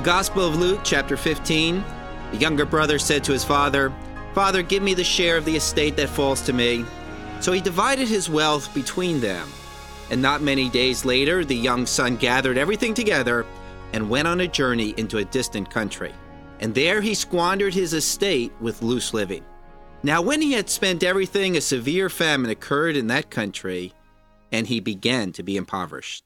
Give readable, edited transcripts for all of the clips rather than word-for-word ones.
Gospel of Luke, chapter 15, the younger brother said to his father, "Father, give me the share of the estate that falls to me." So he divided his wealth between them. And not many days later, the young son gathered everything together and went on a journey into a distant country. And there he squandered his estate with loose living. Now when he had spent everything, a severe famine occurred in that country, and he began to be impoverished.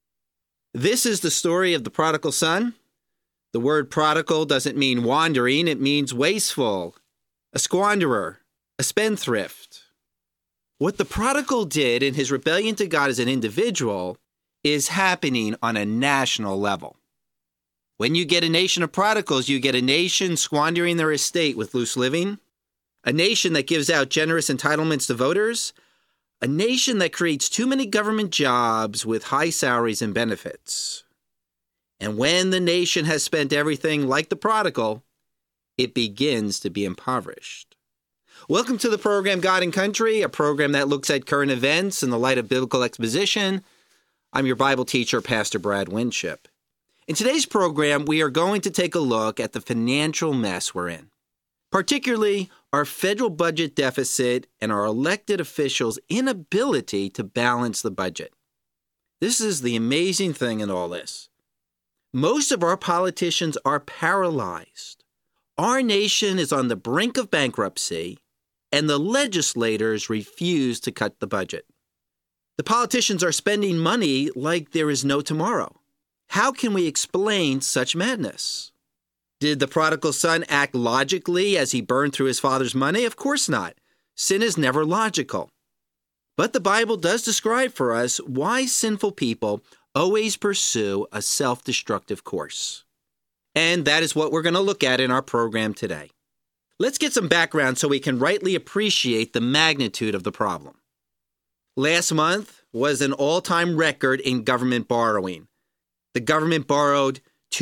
This is the story of the prodigal son. The word prodigal doesn't mean wandering, it means wasteful, a squanderer, a spendthrift. What the prodigal did in his rebellion to God as an individual is happening on a national level. When you get a nation of prodigals, you get a nation squandering their estate with loose living, a nation that gives out generous entitlements to voters, a nation that creates too many government jobs with high salaries and benefits. And when the nation has spent everything like the prodigal, it begins to be impoverished. Welcome to the program God and Country, a program that looks at current events in the light of biblical exposition. I'm your Bible teacher, Pastor Brad Winship. In today's program, we are going to take a look at the financial mess we're in, particularly our federal budget deficit and our elected officials' inability to balance the budget. This is the amazing thing in all this. Most of our politicians are paralyzed. Our nation is on the brink of bankruptcy, and the legislators refuse to cut the budget. The politicians are spending money like there is no tomorrow. How can we explain such madness? Did the prodigal son act logically as he burned through his father's money? Of course not. Sin is never logical. But the Bible does describe for us why sinful people always pursue a self-destructive course. And that is what we're going to look at in our program today. Let's get some background so we can rightly appreciate the magnitude of the problem. Last month was an all-time record in government borrowing. The government borrowed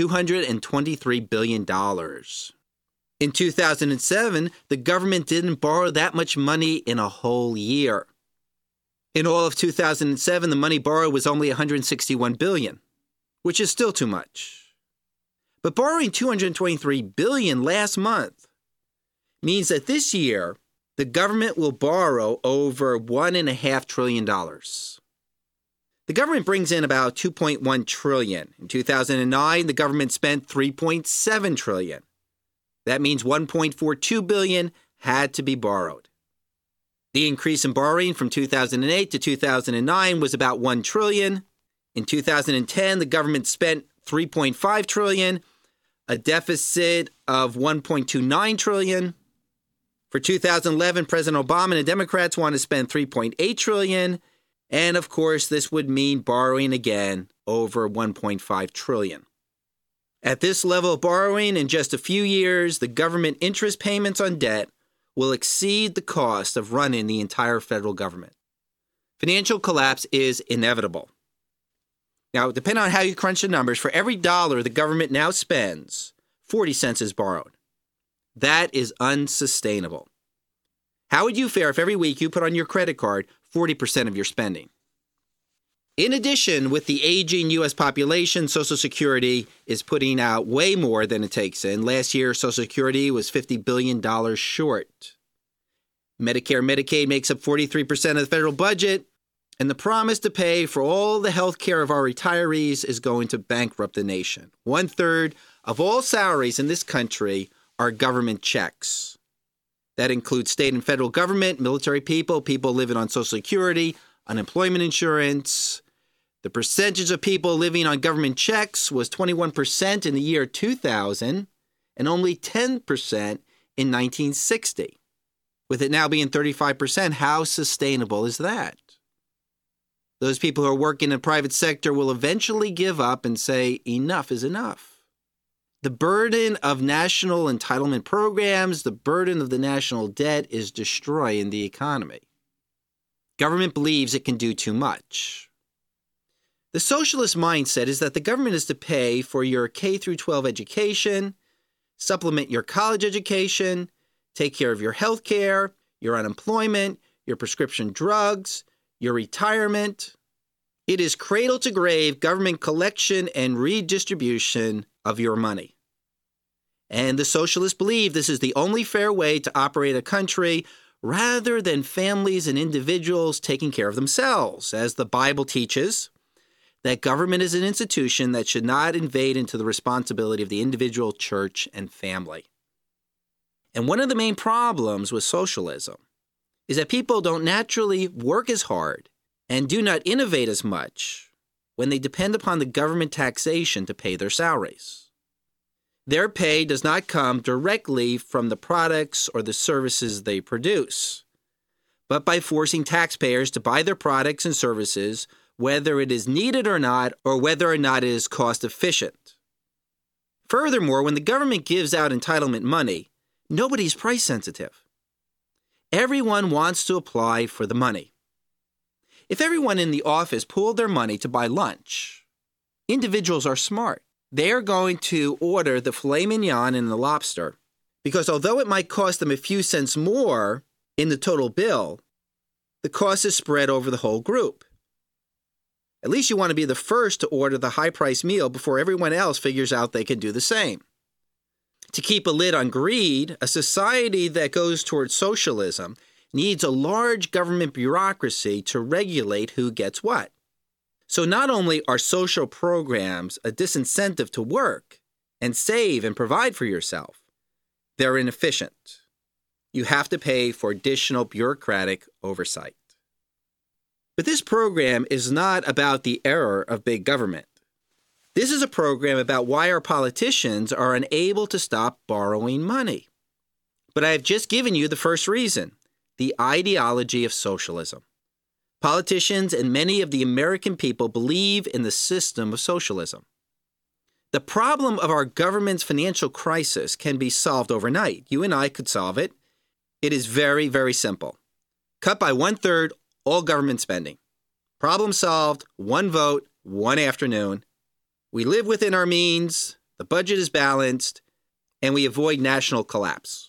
$223 billion. In 2007, the government didn't borrow that much money in a whole year. In all of 2007, the money borrowed was only $161 billion, which is still too much. But borrowing $223 billion last month means that this year, the government will borrow over $1.5 trillion. The government brings in about $2.1 trillion. In 2009, the government spent $3.7 trillion. That means $1.42 billion had to be borrowed. The increase in borrowing from 2008 to 2009 was about $1 trillion. In 2010, the government spent $3.5 trillion, a deficit of $1.29 trillion. For 2011, President Obama and the Democrats want to spend $3.8 trillion. And of course, this would mean borrowing again over $1.5 trillion. At this level of borrowing, in just a few years, the government interest payments on debt will exceed the cost of running the entire federal government. Financial collapse is inevitable. Now, depending on how you crunch the numbers, for every dollar the government now spends, 40 cents is borrowed. That is unsustainable. How would you fare if every week you put on your credit card 40% of your spending? In addition, with the aging U.S. population, Social Security is putting out way more than it takes in. Last year, Social Security was $50 billion short. Medicare and Medicaid makes up 43% of the federal budget, and the promise to pay for all the health care of our retirees is going to bankrupt the nation. 1/3 of all salaries in this country are government checks. That includes state and federal government, military people, people living on Social Security, unemployment insurance. The percentage of people living on government checks was 21% in the year 2000 and only 10% in 1960. With it now being 35%, how sustainable is that? Those people who are working in the private sector will eventually give up and say, enough is enough. The burden of national entitlement programs, the burden of the national debt is destroying the economy. Government believes it can do too much. The socialist mindset is that the government is to pay for your K through 12 education, supplement your college education, take care of your health care, your unemployment, your prescription drugs, your retirement. It is cradle to grave government collection and redistribution of your money. And the socialists believe this is the only fair way to operate a country rather than families and individuals taking care of themselves, as the Bible teaches that government is an institution that should not invade into the responsibility of the individual, church, and family. And one of the main problems with socialism is that people don't naturally work as hard and do not innovate as much when they depend upon the government taxation to pay their salaries. Their pay does not come directly from the products or the services they produce, but by forcing taxpayers to buy their products and services, whether it is needed or not, or whether or not it is cost efficient. Furthermore, when the government gives out entitlement money, nobody's price sensitive. Everyone wants to apply for the money. If everyone in the office pooled their money to buy lunch, individuals are smart. They are going to order the filet mignon and the lobster because although it might cost them a few cents more in the total bill, the cost is spread over the whole group. At least you want to be the first to order the high-priced meal before everyone else figures out they can do the same. To keep a lid on greed, a society that goes towards socialism needs a large government bureaucracy to regulate who gets what. So not only are social programs a disincentive to work and save and provide for yourself, they're inefficient. You have to pay for additional bureaucratic oversight. But this program is not about the error of big government. This is a program about why our politicians are unable to stop borrowing money. But I have just given you the first reason, the ideology of socialism. Politicians and many of the American people believe in the system of socialism. The problem of our government's financial crisis can be solved overnight. You and I could solve it. It is very, very simple. Cut by 1/3 all government spending. Problem solved, one vote, one afternoon. We live within our means, the budget is balanced, and we avoid national collapse.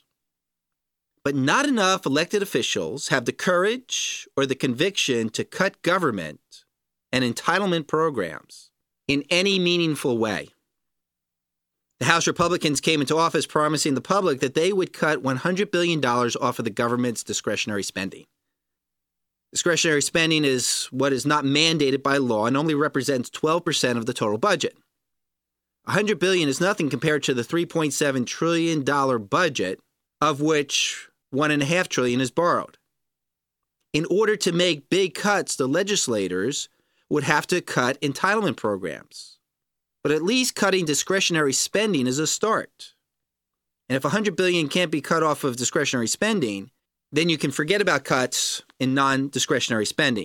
But not enough elected officials have the courage or the conviction to cut government and entitlement programs in any meaningful way. The House Republicans came into office promising the public that they would cut $100 billion off of the government's discretionary spending. Discretionary spending is what is not mandated by law and only represents 12% of the total budget. $100 billion is nothing compared to the $3.7 trillion budget, of which $1.5 trillion is borrowed. In order to make big cuts, the legislators would have to cut entitlement programs. But at least cutting discretionary spending is a start. And if $100 billion can't be cut off of discretionary spending, then you can forget about cuts in non-discretionary spending.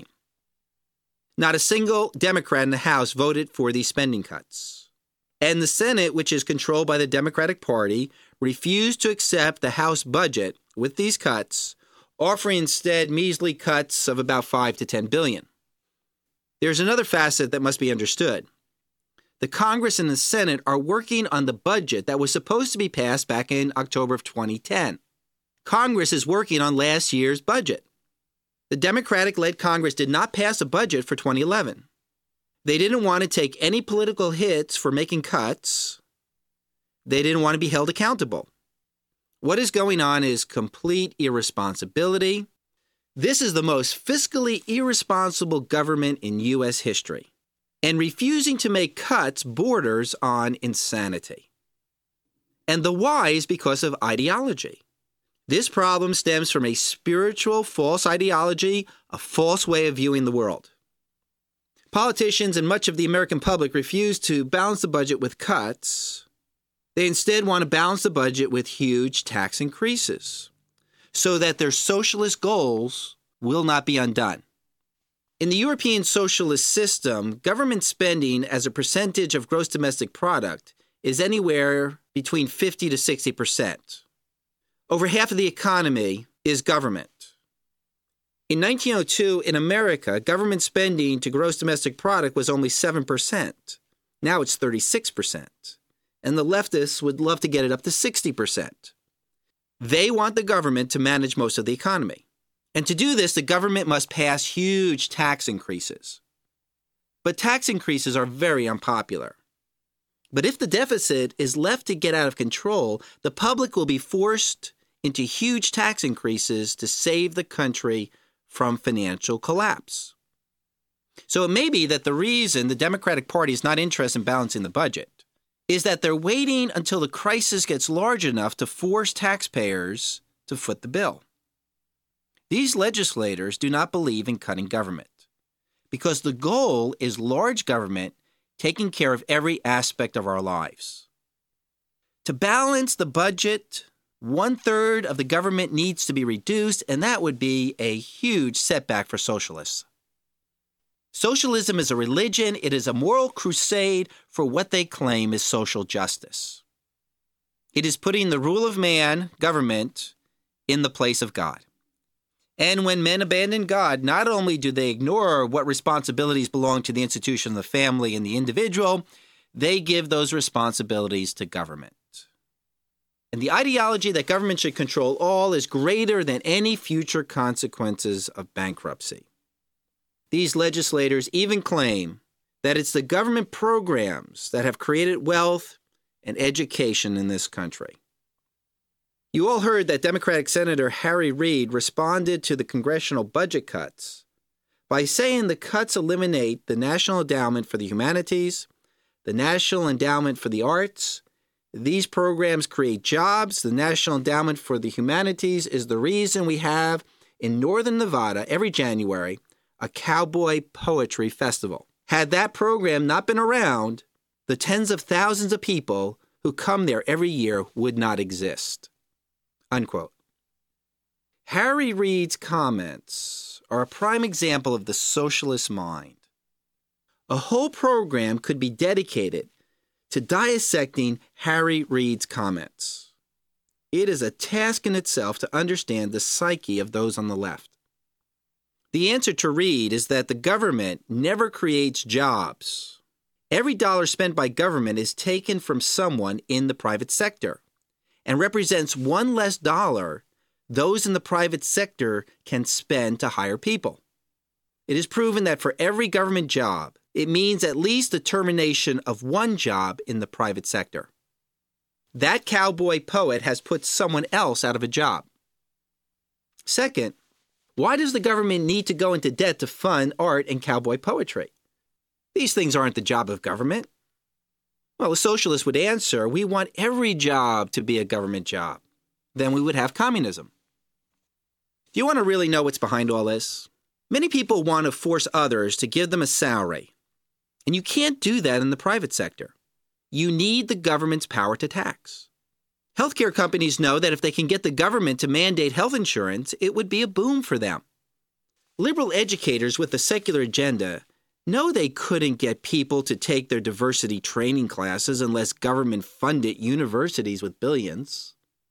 Not a single Democrat in the House voted for these spending cuts. And the Senate, which is controlled by the Democratic Party, refused to accept the House budget with these cuts, offering instead measly cuts of about $5 to $10 billion. There's another facet that must be understood. The Congress and the Senate are working on the budget that was supposed to be passed back in October of 2010. Congress is working on last year's budget. The Democratic-led Congress did not pass a budget for 2011. They didn't want to take any political hits for making cuts. They didn't want to be held accountable. What is going on is complete irresponsibility. This is the most fiscally irresponsible government in U.S. history. And refusing to make cuts borders on insanity. And the why is because of ideology. This problem stems from a spiritual false ideology, a false way of viewing the world. Politicians and much of the American public refuse to balance the budget with cuts. They instead want to balance the budget with huge tax increases so that their socialist goals will not be undone. In the European socialist system, government spending as a percentage of gross domestic product is anywhere between 50 to 60%. Over half of the economy is government. In 1902, in America, government spending to gross domestic product was only 7%. Now it's 36%. And the leftists would love to get it up to 60%. They want the government to manage most of the economy. And to do this, the government must pass huge tax increases. But tax increases are very unpopular. But if the deficit is left to get out of control, the public will be forced into huge tax increases to save the country from financial collapse. So it may be that the reason the Democratic Party is not interested in balancing the budget is that they're waiting until the crisis gets large enough to force taxpayers to foot the bill. These legislators do not believe in cutting government because the goal is large government taking care of every aspect of our lives. To balance the budget, 1/3 of the government needs to be reduced, and that would be a huge setback for socialists. Socialism is a religion. It is a moral crusade for what they claim is social justice. It is putting the rule of man, government, in the place of God. And when men abandon God, not only do they ignore what responsibilities belong to the institution of the family and the individual, they give those responsibilities to government. And the ideology that government should control all is greater than any future consequences of bankruptcy. These legislators even claim that it's the government programs that have created wealth and education in this country. You all heard that Democratic Senator Harry Reid responded to the congressional budget cuts by saying the cuts eliminate the National Endowment for the Humanities, the National Endowment for the Arts. These programs create jobs. The National Endowment for the Humanities is the reason we have in northern Nevada every January a cowboy poetry festival. Had that program not been around, the tens of thousands of people who come there every year would not exist. Unquote. Harry Reid's comments are a prime example of the socialist mind. A whole program could be dedicated to dissecting Harry Reid's comments. It is a task in itself to understand the psyche of those on the left. The answer to Reid is that the government never creates jobs. Every dollar spent by government is taken from someone in the private sector and represents one less dollar those in the private sector can spend to hire people. It is proven that for every government job, it means at least the termination of one job in the private sector. That cowboy poet has put someone else out of a job. Second, why does the government need to go into debt to fund art and cowboy poetry? These things aren't the job of government. Well, a socialist would answer, we want every job to be a government job. Then we would have communism. Do you want to really know what's behind all this? Many people want to force others to give them a salary. And you can't do that in the private sector. You need the government's power to tax. Healthcare companies know that if they can get the government to mandate health insurance, it would be a boom for them. Liberal educators with a secular agenda know they couldn't get people to take their diversity training classes unless government-funded universities with billions.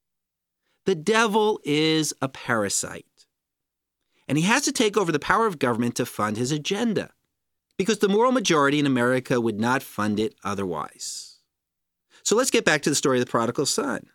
The devil is a parasite, and he has to take over the power of government to fund his agenda, because the moral majority in America would not fund it otherwise. So let's get back to the story of the prodigal son.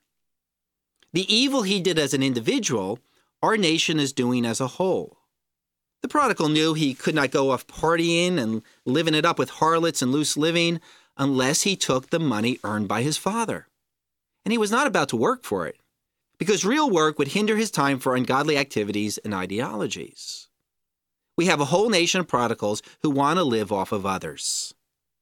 The evil he did as an individual, our nation is doing as a whole. The prodigal knew he could not go off partying and living it up with harlots and loose living unless he took the money earned by his father. And he was not about to work for it, because real work would hinder his time for ungodly activities and ideologies. We have a whole nation of prodigals who want to live off of others.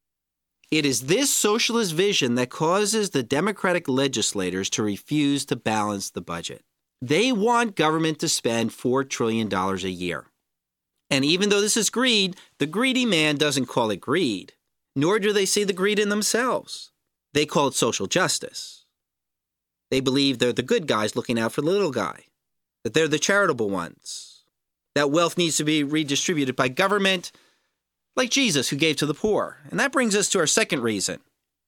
It is this socialist vision that causes the Democratic legislators to refuse to balance the budget. They want government to spend $4 trillion a year. And even though this is greed, the greedy man doesn't call it greed, nor do they see the greed in themselves. They call it social justice. They believe they're the good guys looking out for the little guy, that they're the charitable ones, that wealth needs to be redistributed by government, like Jesus who gave to the poor. And that brings us to our second reason.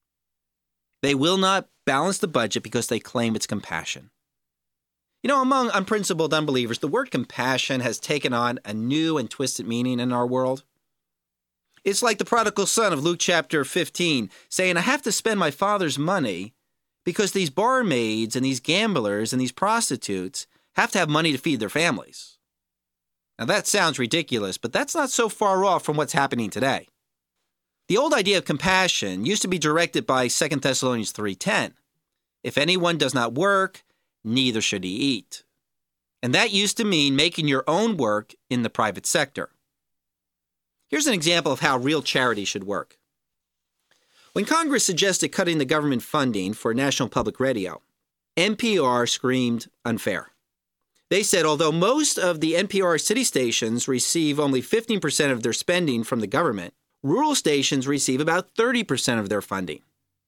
They will not balance the budget because they claim it's compassion. You know, among unprincipled unbelievers, the word compassion has taken on a new and twisted meaning in our world. It's like the prodigal son of Luke chapter 15, saying, I have to spend my father's money because these barmaids and these gamblers and these prostitutes have to have money to feed their families. Now that sounds ridiculous, but that's not so far off from what's happening today. The old idea of compassion used to be directed by 2 Thessalonians 3:10. If anyone does not work, neither should he eat. And that used to mean making your own work in the private sector. Here's an example of how real charity should work. When Congress suggested cutting the government funding for National Public Radio, NPR screamed unfair. They said although most of the NPR city stations receive only 15% of their spending from the government, rural stations receive about 30% of their funding.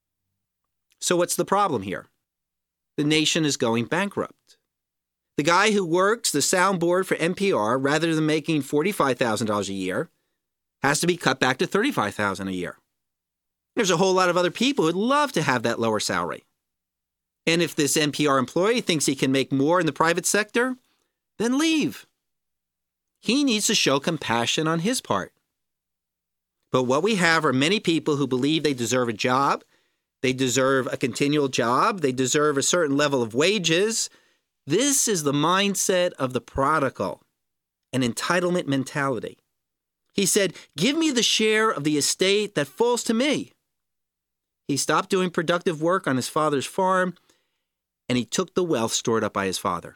So what's the problem here? The nation is going bankrupt. The guy who works the soundboard for NPR, rather than making $45,000 a year, has to be cut back to $35,000 a year. There's a whole lot of other people who'd love to have that lower salary. And if this NPR employee thinks he can make more in the private sector, then leave. He needs to show compassion on his part. But what we have are many people who believe they deserve a job, they deserve a continual job, they deserve a certain level of wages. This is the mindset of the prodigal, an entitlement mentality. He said, "Give me the share of the estate that falls to me." He stopped doing productive work on his father's farm, and he took the wealth stored up by his father.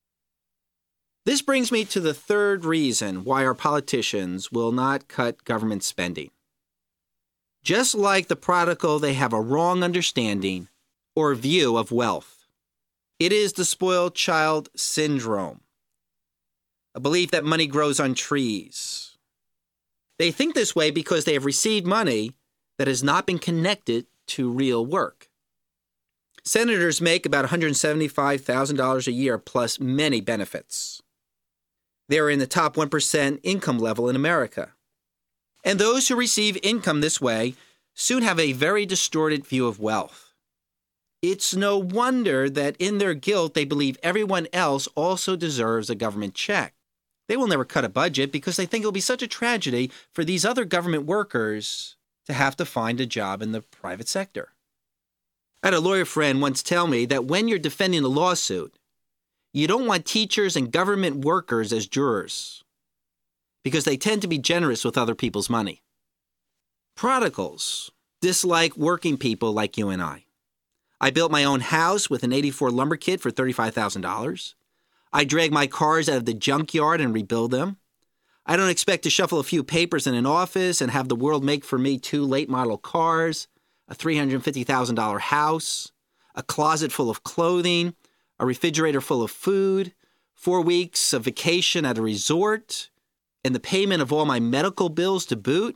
This brings me to the third reason why our politicians will not cut government spending. Just like the prodigal, they have a wrong understanding or view of wealth. It is the spoiled child syndrome, a belief that money grows on trees. They think this way because they have received money that has not been connected to real work. Senators make about $175,000 a year plus many benefits. They're in the top 1% income level in America. And those who receive income this way soon have a very distorted view of wealth. It's no wonder that in their guilt they believe everyone else also deserves a government check. They will never cut a budget because they think it will be such a tragedy for these other government workers to have to find a job in the private sector. I had a lawyer friend once tell me that when you're defending a lawsuit, you don't want teachers and government workers as jurors because they tend to be generous with other people's money. Prodigals dislike working people like you and I. I built my own house with an '84 lumber kit for $35,000. I drag my cars out of the junkyard and rebuild them. I don't expect to shuffle a few papers in an office and have the world make for me 2 late model cars, a $350,000 house, a closet full of clothing, a refrigerator full of food, 4 weeks of vacation at a resort, and the payment of all my medical bills to boot.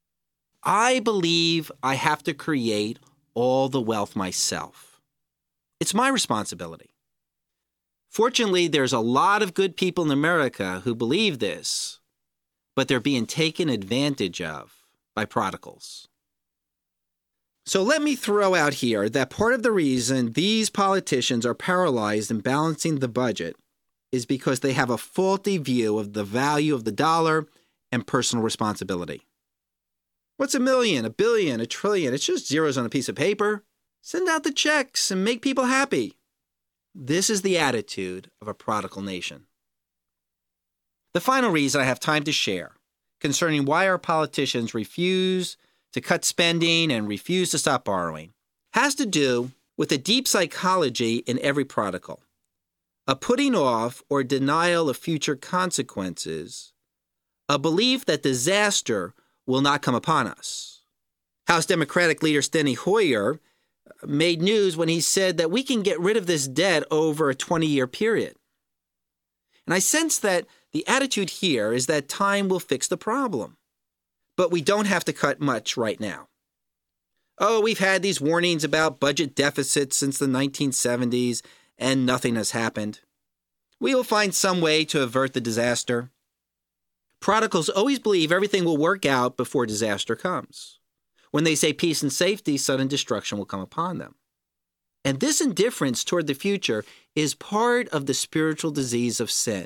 I believe I have to create all the wealth myself. It's my responsibility. Fortunately, there's a lot of good people in America who believe this, but they're being taken advantage of by prodigals. So let me throw out here that part of the reason these politicians are paralyzed in balancing the budget is because they have a faulty view of the value of the dollar and personal responsibility. What's a million, a billion, a trillion? It's just zeros on a piece of paper. Send out the checks and make people happy. This is the attitude of a prodigal nation. The final reason I have time to share concerning why our politicians refuse to cut spending and refuse to stop borrowing has to do with a deep psychology in every prodigal, a putting off or denial of future consequences, a belief that disaster will not come upon us. House Democratic leader Steny Hoyer made news when he said that we can get rid of this debt over a 20-year period. And I sense that the attitude here is that time will fix the problem. But we don't have to cut much right now. Oh, we've had these warnings about budget deficits since the 1970s, and nothing has happened. We will find some way to avert the disaster. Prodigals always believe everything will work out before disaster comes. When they say peace and safety, sudden destruction will come upon them. And this indifference toward the future is part of the spiritual disease of sin.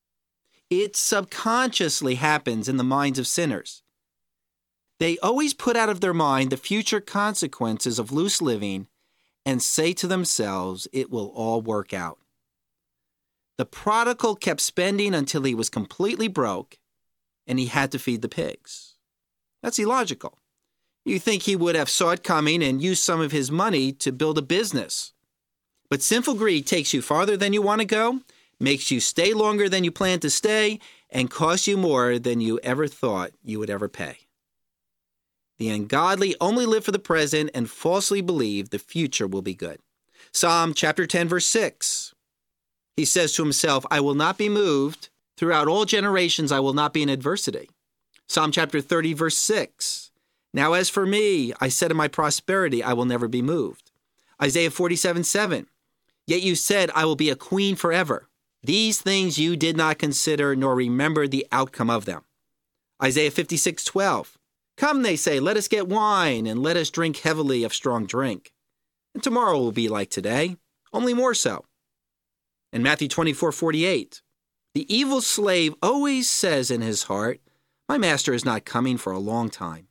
It subconsciously happens in the minds of sinners. They always put out of their mind the future consequences of loose living and say to themselves, it will all work out. The prodigal kept spending until he was completely broke and he had to feed the pigs. That's illogical. You think he would have saw it coming and used some of his money to build a business. But sinful greed takes you farther than you want to go, makes you stay longer than you plan to stay, and costs you more than you ever thought you would ever pay. The ungodly only live for the present and falsely believe the future will be good. Psalm chapter 10, verse 6. He says to himself, I will not be moved. Throughout all generations, I will not be in adversity. Psalm chapter 30, verse 6. Now as for me, I said in my prosperity, I will never be moved. Isaiah 47, 7. Yet you said, I will be a queen forever. These things you did not consider nor remember the outcome of them. Isaiah 56, 12. Come, they say, let us get wine and let us drink heavily of strong drink. And tomorrow will be like today, only more so. In Matthew 24, 48. The evil slave always says in his heart, my master is not coming for a long time.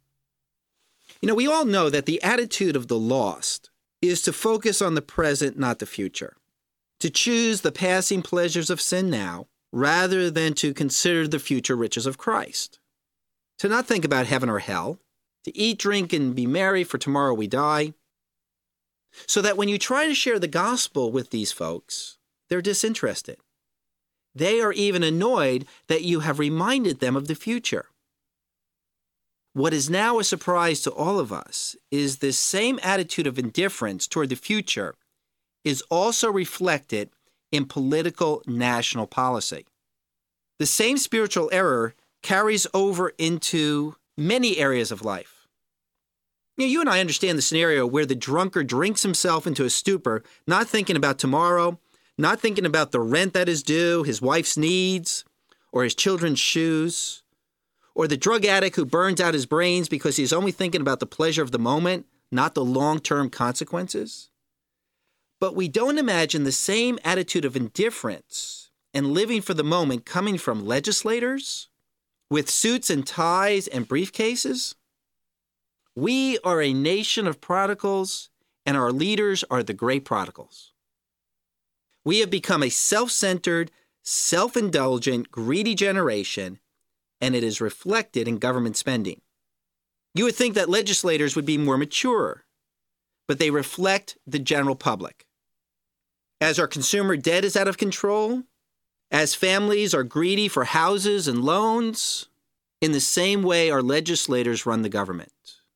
We all know that the attitude of the lost is to focus on the present, not the future. To choose the passing pleasures of sin now, rather than to consider the future riches of Christ. To not think about heaven or hell. To eat, drink, and be merry, for tomorrow we die. So that when you try to share the gospel with these folks, they're disinterested. They are even annoyed that you have reminded them of the future. What is now a surprise to all of us is this same attitude of indifference toward the future is also reflected in political national policy. The same spiritual error carries over into many areas of life. You and I understand the scenario where the drunkard drinks himself into a stupor, not thinking about tomorrow, not thinking about the rent that is due, his wife's needs, or his children's shoes, or the drug addict who burns out his brains because he's only thinking about the pleasure of the moment, not the long-term consequences. But we don't imagine the same attitude of indifference and living for the moment coming from legislators with suits and ties and briefcases. We are a nation of prodigals, and our leaders are the great prodigals. We have become a self-centered, self-indulgent, greedy generation, and it is reflected in government spending. You would think that legislators would be more mature, but they reflect the general public. As our consumer debt is out of control, as families are greedy for houses and loans, in the same way our legislators run the government.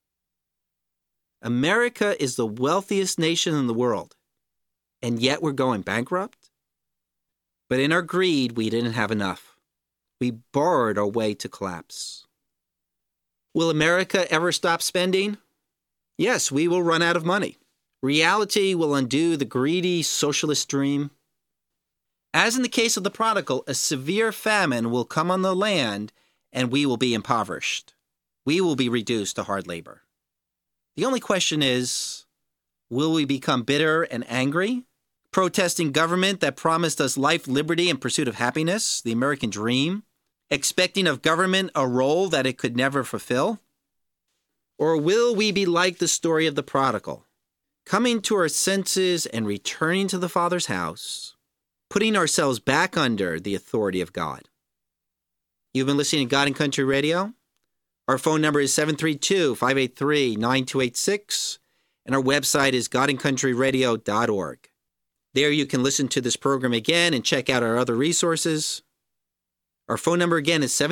America is the wealthiest nation in the world, and yet we're going bankrupt? But in our greed, we didn't have enough. We borrowed our way to collapse. Will America ever stop spending? Yes, we will run out of money. Reality will undo the greedy socialist dream. As in the case of the prodigal, a severe famine will come on the land and we will be impoverished. We will be reduced to hard labor. The only question is, will we become bitter and angry, protesting government that promised us life, liberty, and pursuit of happiness, the American dream, expecting of government a role that it could never fulfill? Or will we be like the story of the prodigal, coming to our senses and returning to the Father's house, putting ourselves back under the authority of God? You've been listening to God and Country Radio. Our phone number is 732-583-9286, and our website is godandcountryradio.org. There you can listen to this program again and check out our other resources. Our phone number again is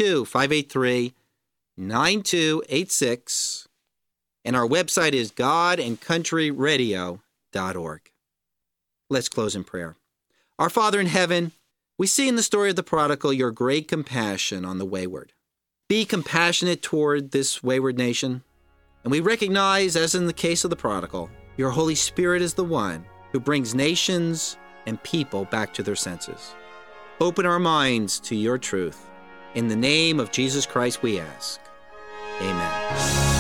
732-583-9286, and our website is godandcountryradio.org. Let's close in prayer. Our Father in heaven, we see in the story of the prodigal your great compassion on the wayward. Be compassionate toward this wayward nation, and we recognize, as in the case of the prodigal, your Holy Spirit is the one who brings nations and people back to their senses. Open our minds to your truth. In the name of Jesus Christ we ask. Amen.